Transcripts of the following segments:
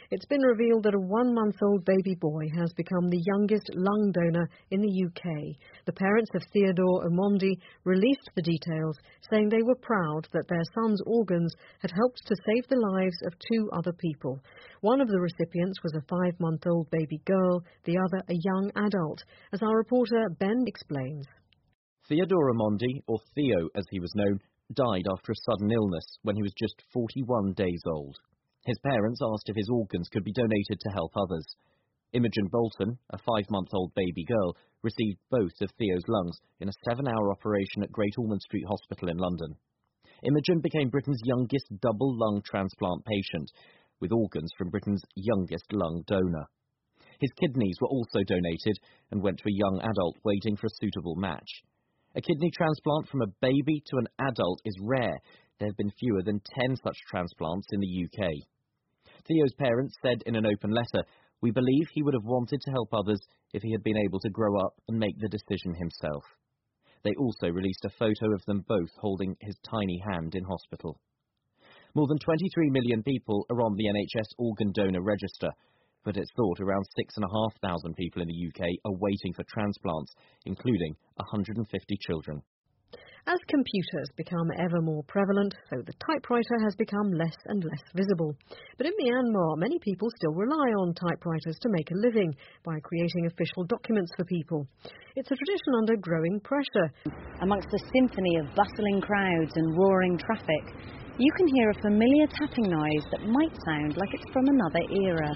It's been revealed that a 1-month-old baby boy has become the youngest lung donor in the UK. The parents of Theodore Omondi released the details, saying they were proud that their son's organs had helped to save the lives of 2 other people. One of the recipients was a 5-month-old baby girl, the other a young adult, as our reporter Ben explains. Theodore Omondi, or Theo as he was known, died after a sudden illness when he was just 41 days old. His parents asked if his organs could be donated to help others. Imogen Bolton, a 5-month-old baby girl, received both of Theo's lungs in a 7-hour operation at Great Ormond Street Hospital in London. Imogen became Britain's youngest double lung transplant patient, with organs from Britain's youngest lung donor. His kidneys were also donated and went to a young adult waiting for a suitable match. A kidney transplant from a baby to an adult is rare. There have been fewer than 10 such transplants in the UK. Theo's parents said in an open letter, "We believe he would have wanted to help others if he had been able to grow up and make the decision himself." They also released a photo of them both holding his tiny hand in hospital. More than 23 million people are on the NHS organ donor register, but it's thought around 6,500 people in the UK are waiting for transplants, including 150 children. As computers become ever more prevalent, so the typewriter has become less and less visible. But in Myanmar, many people still rely on typewriters to make a living by creating official documents for people. It's a tradition under growing pressure. Amongst a symphony of bustling crowds and roaring traffic, you can hear a familiar tapping noise that might sound like it's from another era.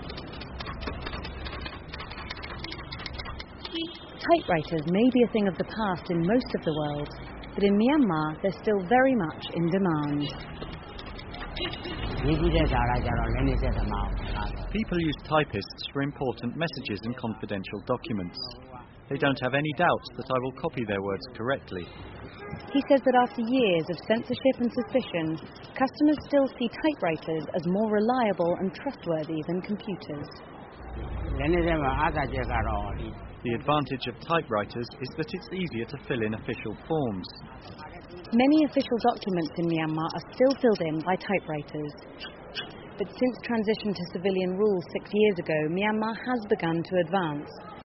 Typewriters may be a thing of the past in most of the world, but in Myanmar, they're still very much in demand. People use typists for important messages and confidential documents. They don't have any doubts that I will copy their words correctly. He says that after years of censorship and suspicion, customers still see typewriters as more reliable and trustworthy than computers. The advantage of typewriters is that it's easier to fill in official forms. Many official documents in Myanmar are still filled in by typewriters. But since transition to civilian rule 6 years ago, Myanmar has begun to advance.